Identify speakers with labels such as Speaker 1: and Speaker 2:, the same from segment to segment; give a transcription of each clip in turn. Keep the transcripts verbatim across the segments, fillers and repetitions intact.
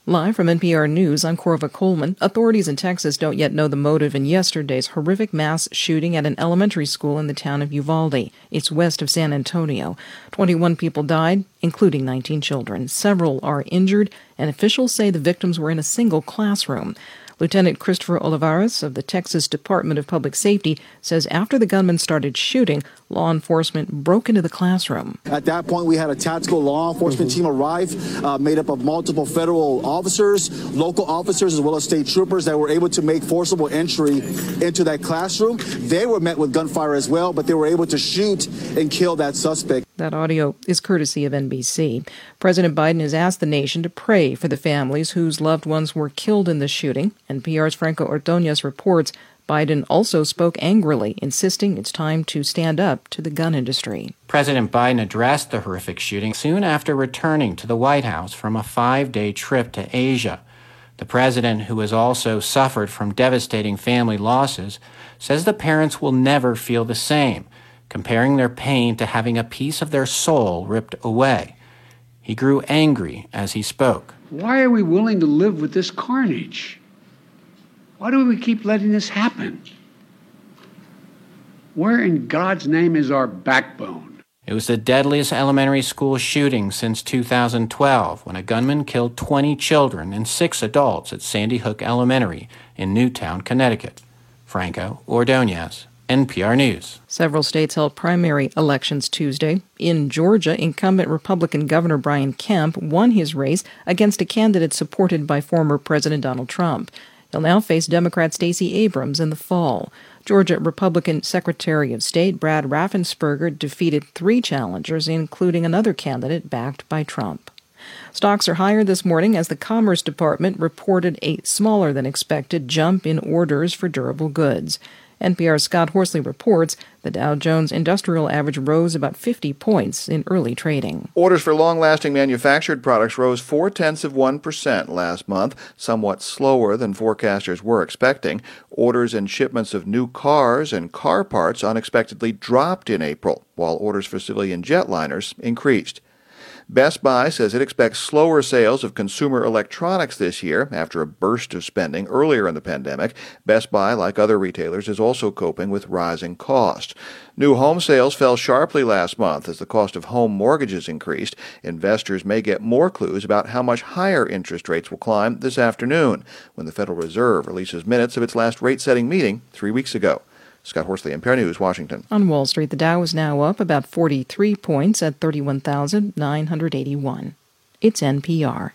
Speaker 1: Live from N P R News, I'm Corva Coleman. Authorities in Texas don't yet know the motive in yesterday's horrific mass shooting at an elementary school in the town of Uvalde. It's west of San Antonio. twenty-one people died, including nineteen children. Several are injured, and officials say the victims were in a single classroom. Lieutenant Christopher Olivares of the Texas Department of Public Safety says after the gunman started shooting, law enforcement broke into the classroom.
Speaker 2: At that point, we had a tactical law enforcement mm-hmm. team arrive, uh, made up of multiple federal officers, local officers, as well as state troopers that were able to make forcible entry into that classroom. They were met with gunfire as well, but they were able to shoot and kill that suspect.
Speaker 1: That audio is courtesy of N B C. President Biden has asked the nation to pray for the families whose loved ones were killed in the shooting. N P R's Franco Ordonez reports Biden also spoke angrily, insisting it's time to stand up to the gun industry.
Speaker 3: President Biden addressed the horrific shooting soon after returning to the White House from a five-day trip to Asia. The president, who has also suffered from devastating family losses, says the parents will never feel the same, comparing their pain to having a piece of their soul ripped away. He grew angry as he spoke.
Speaker 4: Why are we willing to live with this carnage? Why do we keep letting this happen? Where in God's name is our backbone?
Speaker 3: It was the deadliest elementary school shooting since two thousand twelve, when a gunman killed twenty children and six adults at Sandy Hook Elementary in Newtown, Connecticut. Franco Ordonez, N P R News.
Speaker 1: Several states held primary elections Tuesday. In Georgia, incumbent Republican Governor Brian Kemp won his race against a candidate supported by former President Donald Trump. He'll now face Democrat Stacey Abrams in the fall. Georgia Republican Secretary of State Brad Raffensperger defeated three challengers, including another candidate backed by Trump. Stocks are higher this morning as the Commerce Department reported a smaller than expected jump in orders for durable goods. N P R's Scott Horsley reports the Dow Jones Industrial Average rose about fifty points in early trading.
Speaker 5: Orders for long-lasting manufactured products rose four-tenths of one percent last month, somewhat slower than forecasters were expecting. Orders and shipments of new cars and car parts unexpectedly dropped in April, while orders for civilian jetliners increased. Best Buy says it expects slower sales of consumer electronics this year after a burst of spending earlier in the pandemic. Best Buy, like other retailers, is also coping with rising costs. New home sales fell sharply last month as the cost of home mortgages increased. Investors may get more clues about how much higher interest rates will climb this afternoon when the Federal Reserve releases minutes of its last rate-setting meeting three weeks ago. Scott Horsley, N P R News, Washington.
Speaker 1: On Wall Street, the Dow is now up about forty-three points at thirty-one thousand nine hundred eighty-one. It's N P R.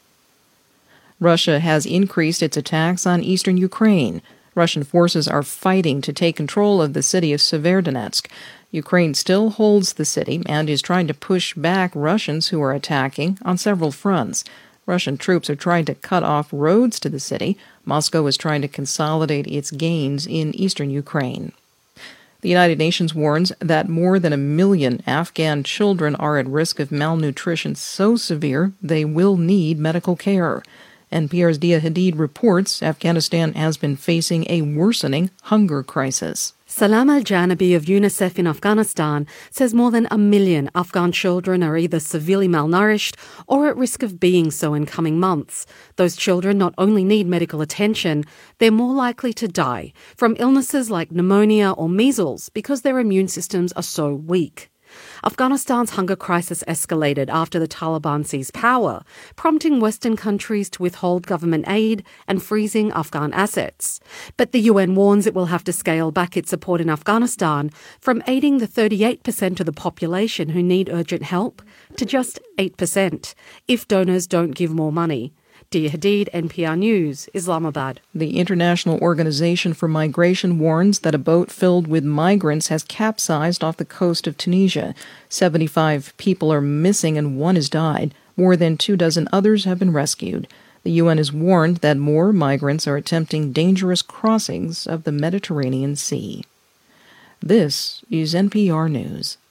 Speaker 1: Russia has increased its attacks on eastern Ukraine. Russian forces are fighting to take control of the city of Severodonetsk. Ukraine still holds the city and is trying to push back Russians who are attacking on several fronts. Russian troops are trying to cut off roads to the city. Moscow is trying to consolidate its gains in eastern Ukraine. The United Nations warns that more than a million Afghan children are at risk of malnutrition so severe they will need medical care. N P R's Dia Hadid reports Afghanistan has been facing a worsening hunger crisis.
Speaker 6: Salam Al-Janabi of UNICEF in Afghanistan says more than a million Afghan children are either severely malnourished or at risk of being so in coming months. Those children not only need medical attention, they're more likely to die from illnesses like pneumonia or measles because their immune systems are so weak. Afghanistan's hunger crisis escalated after the Taliban seized power, prompting Western countries to withhold government aid and freezing Afghan assets. But the U N warns it will have to scale back its support in Afghanistan from aiding the thirty-eight percent of the population who need urgent help to just eight percent if donors don't give more money. Dia Hadid, N P R News, Islamabad.
Speaker 1: The International Organization for Migration warns that a boat filled with migrants has capsized off the coast of Tunisia. seventy-five people are missing and one has died. More than two dozen others have been rescued. The U N has warned that more migrants are attempting dangerous crossings of the Mediterranean Sea. This is N P R News.